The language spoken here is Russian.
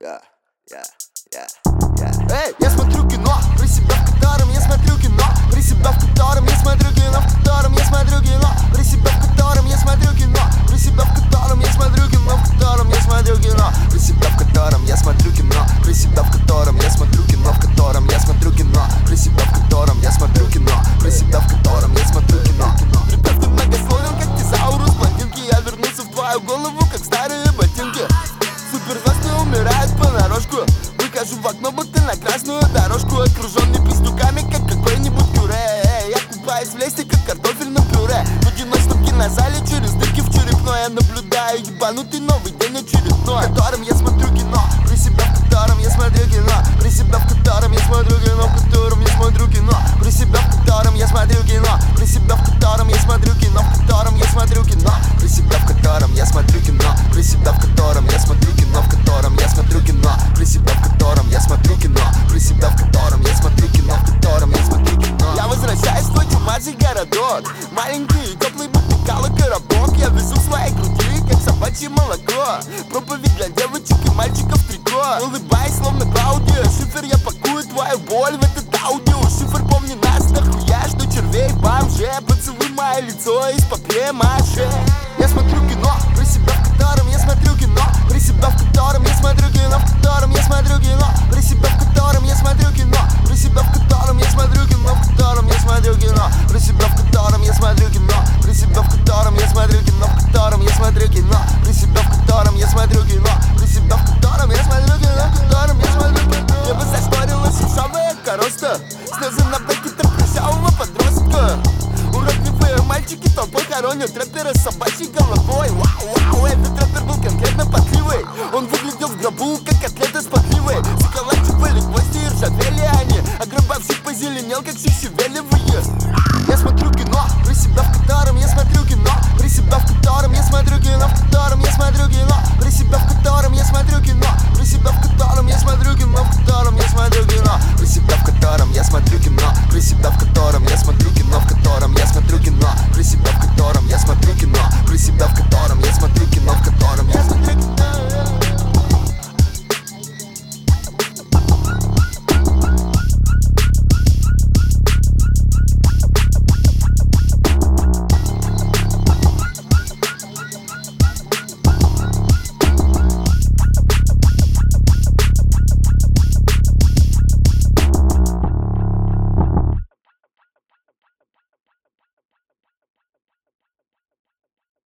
Yeah, yeah, yeah, yeah. Эй, я смотрю кино, про себя, в котором я смотрю кино, про себя, в котором я смотрю кино, в котором я смотрю кино, про себя, в котором я смотрю кино, про себя, в котором я смотрю кино, в котором я смотрю кино, про себя, в котором я смотрю кино, про себя, в котором я смотрю кино, в котором я смотрю кино, про себя, в котором я смотрю кино, про себя, в котором я смотрю кино. Ребят, ты многословен, как тезаурус, блондинки, я вернулся в твою голову, как старые ботинки. Суперзвезды умирают понарошку. Выхожу в окно, будто на красную дорожку, окруженный пиздюками, как какой-нибудь пюре. Я купаюсь в лесте, как картофель на пюре. В одиночном кинозале через дырки в черепной я наблюдаю ебанутый новый день очередной, в котором я смотрю кино, при себя, в котором я смотрю кино, при себя, в котором я смотрю кино, в котором я смотрю кино, при себя, в котором я смотрю кино, при себя, в котором я смотрю кино, в котором я смотрю кино, при себя, в котором я смотрю кино, при себя, в котором я смотрю кино, в котором я смотрю кино, при себя, в котором я смотрю кино, при себя, в котором я смотрю кино, в котором я смотрю кино. Я возвращаюсь в твой чумазый городок, маленький, теплый, будто коробок. Я везу в своей груди, как собачье молоко, проповедь для девочек и мальчиков в трико. Улыбаясь, словно Клаудия Шифер, я пакую твою боль в этот аудио. Шифер, помни нас нахуя, что червей бомже. Поцелуй мое лицо из папье-маше. Я смотрю кино, при себя, в котором я смотрю кино, при себя, в котором я смотрю кино, в котором я смотрю кино, при себя, в котором я смотрю кино, при себя, в котором я смотрю кино, в котором я смотрю кино, при себя, в котором я смотрю кино, при себя, в котором я смотрю кино, в котором я смотрю кино, при себя, в котором я смотрю кино, при себя, в котором я смотрю кино, в котором я смотрю кино. Я бы зашторилась шишовая короста, слезы на пакетах прыщавого подростка. Уродливые мальчики толпой хоронят рэпера с собачьей головой. Вау, вау, этот рэпер был конкретно потливый. Он выглядел в гробу, как атлета с подливой. Заколачивали гвозди и ржавели они, а гробовщик позеленел, как щищевелевые. Я смотрю кино,